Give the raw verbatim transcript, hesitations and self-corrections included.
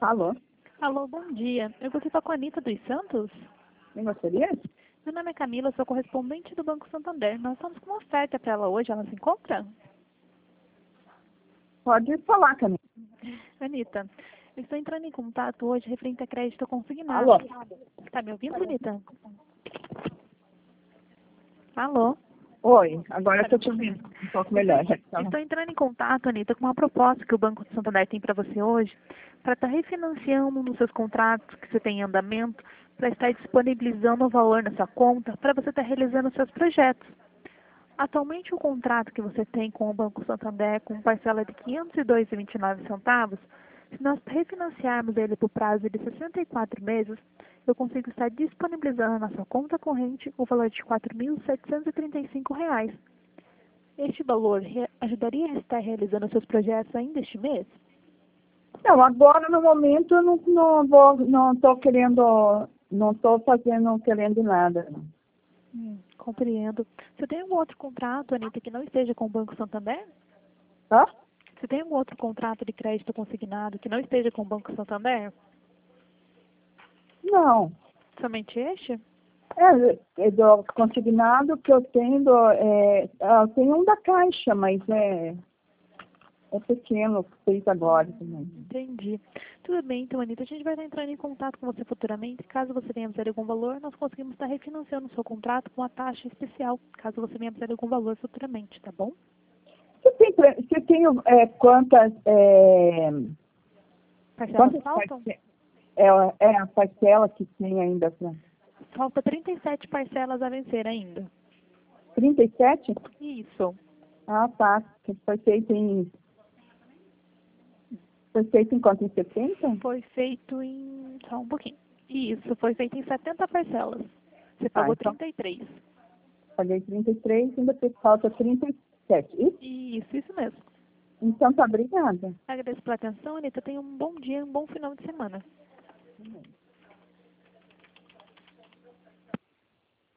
Alô? Alô, bom dia. Eu gostaria de falar com a Anitta dos Santos. Quem gostaria? Meu nome é Camila, sou correspondente do Banco Santander. Nós estamos com uma oferta para ela hoje. Ela se encontra? Pode falar, Camila. Anitta, eu estou entrando em contato hoje referente a crédito consignado. Alô? Está me ouvindo, Anitta? Alô? Oi, agora eu estou te ouvindo um pouco melhor. Estou entrando em contato, Anitta, com uma proposta que o Banco Santander tem para você hoje, para estar refinanciando um dos seus contratos que você tem em andamento, para estar disponibilizando o valor na sua conta, para você estar realizando os seus projetos. Atualmente, o contrato que você tem com o Banco Santander, com parcela de quinhentos e dois reais e vinte e nove centavos, se nós refinanciarmos ele por prazo de sessenta e quatro meses, eu consigo estar disponibilizando na sua conta corrente o valor de quatro mil setecentos e trinta e cinco reais. Este valor re- ajudaria a estar realizando seus projetos ainda este mês? Não, agora no momento eu não, não vou, não estou querendo, não estou fazendo, querendo nada. Não. Hum, compreendo. Você tem algum outro contrato, Anitta, que não esteja com o Banco Santander? Tá? Você tem algum outro contrato de crédito consignado que não esteja com o Banco Santander? Não. Somente este? É, é do consignado que eu tenho, é, eu tenho um da Caixa, mas é, é pequeno, feito agora também. Entendi. Tudo bem, então, Anitta, a gente vai estar entrando em contato com você futuramente. Caso você venha precisar de algum valor, nós conseguimos estar refinanciando o seu contrato com a taxa especial, caso você venha precisar de algum valor futuramente, tá bom? Você tem, pre- você tem é, quantas, é, Parcelas quantas faltam? parce- é, é a parcela que tem ainda? Pra Falta trinta e sete parcelas a vencer ainda. trinta e sete? Isso. Ah, tá. Que foi feito em, foi feito em quanto? Em setenta? Foi feito em... Só um pouquinho. Isso, foi feito em setenta parcelas. Você Ah, pagou então trinta e três. paguei trinta e três, ainda fez falta trinta e sete. Isso? Isso, isso mesmo. Então tá, obrigada. Agradeço pela atenção, Anitta. Tenha um bom dia e um bom final de semana.